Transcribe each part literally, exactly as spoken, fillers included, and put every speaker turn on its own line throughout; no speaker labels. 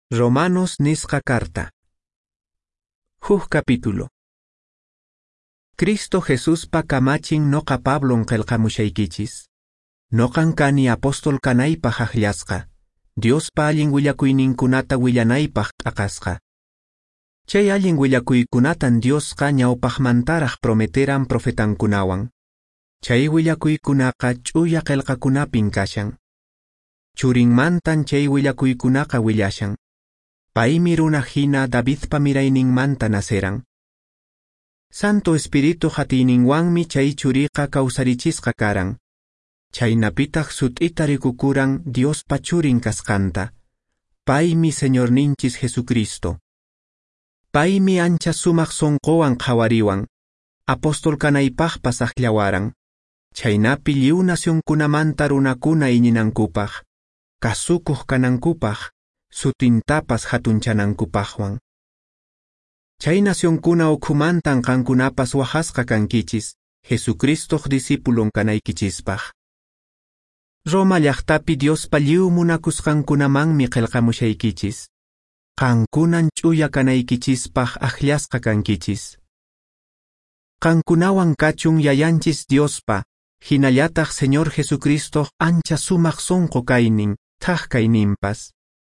Romanos nisqa carta. Huk capítulo. Cristo Jesús pa kamachin noqa Pablon qillqamushaykichis. Noqan kani apostol kanaypaq aqllasqa. Dios pa allin willakuyninkunata willanaypaq q'aqasqa. Chay allin willakuykunatan Diosqa ñawpaqmantaraq prometeran profetankunawan. Chay willakuykunaqa ch'uya qillqakunapin kashan. Churinmantan chay willakuykunaqa willashan. Paymi runa hina Davidpa mirayninmanta naceran. Santo Espíritu hatiyninwanmi chay churiqa kawsarichisqa karan. Chaynapitaq sut'ita rikukuran Diospa churin kasqanta. Paymi Señorninchis Jesucristo. Paymi ancha sumaq sonqowan qhawariwan. Apostol kanaypaqpas aqllawaran. Chaynapi lliw nacionkunamanta runakuna iñinankupaq. Kasukuq kanankupaq. Sutintapas hatunchanankupajuan. Chay nacionkuna ukhumantan qankunapas wahasqa kankichis, Jesucristoq disipulon kanaykichispaq. Roma llaqtapi Diospa lliw munakusqankunamanmi qillqamushaykichis. Qankunan ch'uya kanaykichispaq aqllasqa kankichis. Qankunawan kachun yayanchis Diospa, hinallataq Señor Jesucristoq ancha sumaq sonqo kaynin, thaq kayninpas.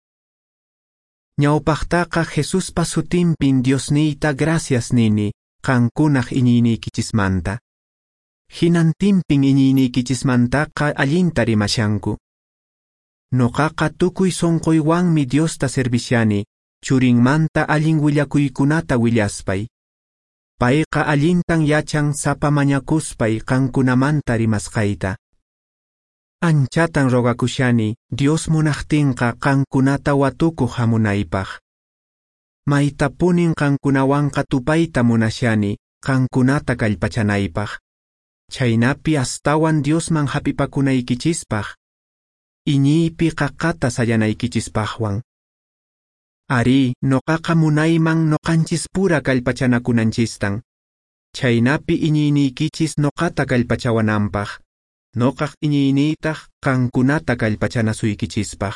Ñawpaqtaqa Jesuspa sutinpin Diosniyta gracias nini, qankunaq iñiyniykichismanta. Hinantinpin iñiyniykichismantaqa allinta rimashanku. Noqaqa tukuy sonqoywanmi Diosta serviciani, churinmanta allin willakuykunata willaspay. Payqa allintan yachan sapa mañakuspay qankunamanta rimasqayta. Anchatan rogakushani, Dios munaqtinqa qankunata watukuq hamunaypaq. Maytapunin qankunawanqa tupayta munashani, qankunata kallpachanaypaq. Chaynapi astawan Diosman hapipakunaykichispaq. Iñiypi qaqata sallanaykichispaqwan. Ari, noqaqa munayman noqanchis pura kallpachanakunanchistan. Chaynapi iñiyniykichis noqata kallpachawananpaq. Noqaq iñiyniytaq qankunata kallpachanasuykichispaq.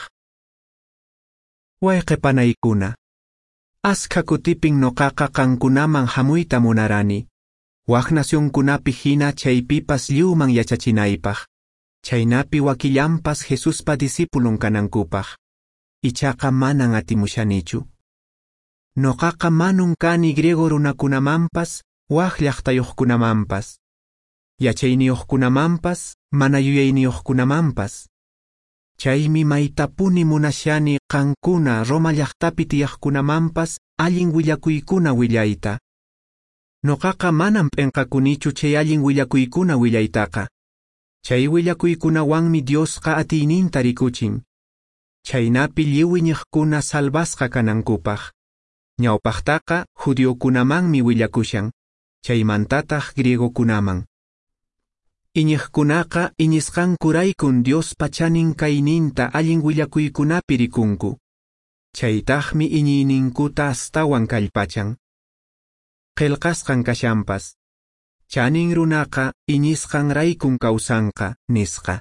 Wayqipanaykuna. Askha kutipin noqaqa qankunaman hamuyta munarani. Waq nacionkunapi hina chaypipas lliwman yachachinaypaq. Chaynapi wakillampas Jesuspa disipulun kanankupaq. Ichaqa manan atimushanichu. Noqaqa manun kani griego runakunamanpas, waq llaqtayuqkunamanpas. Yachayniyuqkunamanpas, mana yuyayniyuqkunamanpas. Chaymi maytapuni munashani qankuna Roma llaqtapi tiyaqkunamanpas allin willakuykuna willayta. Noqaqa manan p'enqakunichu chay allin willakuykuna willaytaqa. Chay willakuykunawanmi Diosqa atiyninta rikuchin. Chaynapi lliwiñiqkuna salvasqa kanankupaq. Ñawpaqtaqa judiokunamanmi willakushan. Chaymantataq griegokunaman. Iñiqkunaqa iñisqankuraykun Diospa chanin kayninta allin willakuykunapi rikunku. Chaytaqmi iñiyninkuta astawan kallpachan. Qillqasqan kashanpas. Chanin runaqa iñisqanraykun kawsanqa, nisqa.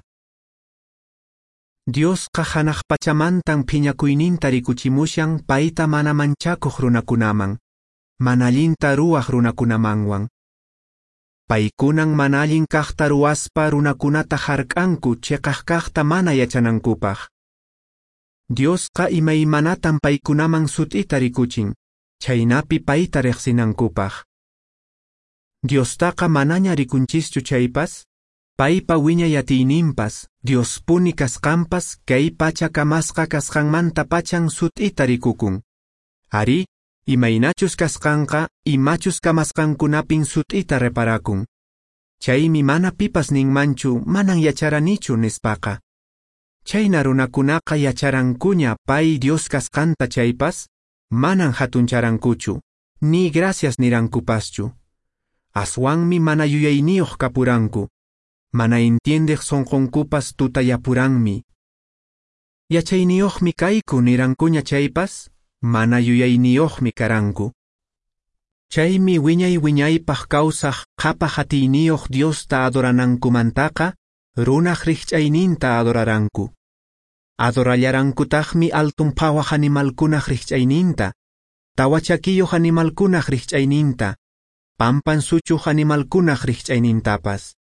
Diosqa hanaq pachamantan phiñakuyninta rikuchimushan payta mana manchakuq runakunaman. Mana allinta ruwaq runakunamanwan. Paykunan mana allin kaqta ruwaspa runakunata hark'anku chiqaq kaqta mana yachanankupaq. Diosqa imaymanatan paykunaman sut'ita rikuchin, chaynapi payta riqsinankupaq. Diostaqa manaña rikunchischu chaypas, paypa wiñay atiyninpas, Diospuni kasqanpas kay pacha kamasqa kasqanmanta pachan sut'ita rikukun. Ari, imaynachus kasqanqa, imachus kamasqankunapin sut'ita reparakun. Chaymi mana pipas ninmanchu manan yacharanichu nispaqa. Chayna runakunaqa yacharankuña pay Dios kasqanta chaypas, manan hatuncharankuchu, ni gracias nirankupaschu. Aswanmi mana yuyayniyuq kapuranku. Mana entiendeq sonqonkupas tutayapuranmi. Yachayniyuqmi kayku nirankuña chaypas, mana yuyayniyuqmi karanku. Chaymi wiñay wiñaypaq kawsaq qapa hatiyniyuq Diosta adoranankumantaqa, runaq riqch'ayninta adoraranku. Adorallarankutajmi altun pawaq animalkunaq rikch'ayninta, tawachakiyuq animalkunaq rikch'ayninta, pampan suchuq animalkunaq rikch'aynintapas.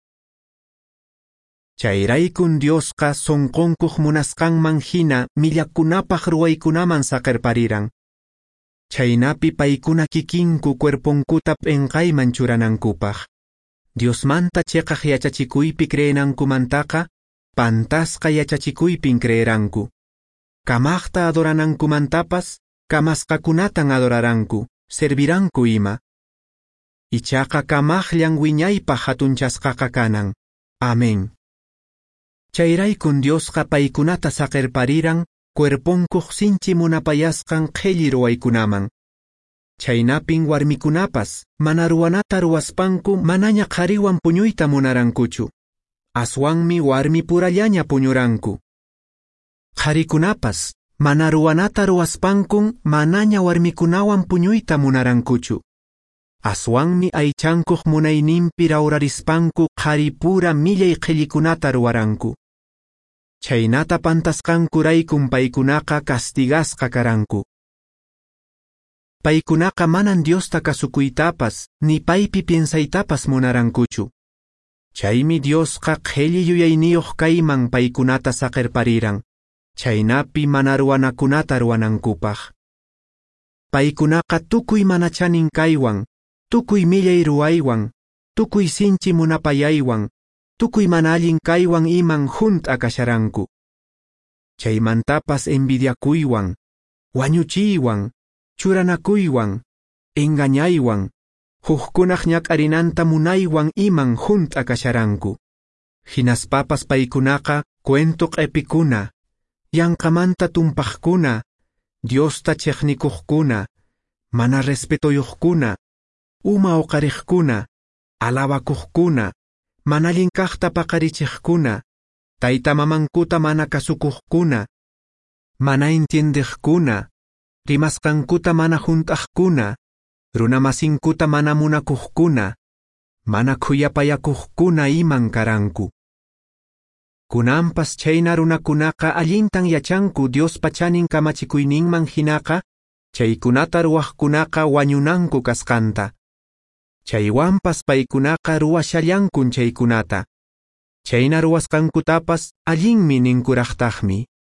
Chayraykum Diosqa sunqunkuq munasqanman hina millakunapaq ruwaykunaman saqirpariran. Chaynapi paykuna kikinku cuerpunkuta p'inqayman churanankupaq. Diosmanta chiqaq yachachikuypi creenankumantaqa, pantasqa yachachikuypin creeranku. Kamaqta adoranankumantapas, kamasqakunatan adoraranku, serviranku ima. Ichaqa kamaqllan wiñaypaq hatunchasqaqa kanan. Amén. Chayraykum Diosqa paykunata saqirpariran, cuerpunkuq sinchi munapayasqan qhilli ruwaykunaman. Chaynapin warmikunapas, mana ruwanata ruwaspanku manaña qhariwan puñuyta munarankuchu. Aswanmi warmi purallaña puñuranku. Qharikunapas, mana ruwanata ruwaspankun manaña warmikunawan puñuyta munarankuchu. Aswanmi aychankuq munayninpi rawrarispanku qhari pura millay qhillikunata ruwaranku. Chaynata pantasqankuraykum paykunaqa castigasqa karanku. Paykunaqa manan Diosta kasukuytapas, ni paypi piensaytapas munarankuchu. Chaymi Diosqa qhilli yuyayniyuq kayman paykunata saqirpariran, chaynapi mana ruwanakunata ruwanankupaq. Paykunaqa tukuy mana chanin kaywan, tukuy millay ruwaywan, tukuy sinchi munapayaywan, tukuy mana allin kaywan iman junt'a kasharanku. Chaymantapas envidiakuywan, wañuchiywan, churanakuywan, engañaywan, hukkunaq ñak'arinanta munaywan iman junt'a kasharanku. Hinaspapas paykunaqa cuento q'ipikuna, yanqamanta tumpaqkuna, Diosta chiqnikuqkuna, mana respetoyuqkuna, uma uqariqkuna, alawakuqkuna, mana allin kaqta paqarichiqkuna, tayta mamankuta mana kasukuqkuna, mana entiendiqkuna, rimasqankuta mana junt'aqkuna, runamasinkuta mana munakuqkuna, mana khuyapayakuqkuna iman karanku. Kunanpas chayna runakunaqa allintan yachanku Diospa chanin kamachikuyninman hinaqa, chaykunata ruwaqkunaqa wañunanku kasqanta. Chaywanpas paykunaqa ruwashallankun chaykunata. Chayna ruwasqankutapas allinmi ninkuraqtaqmi.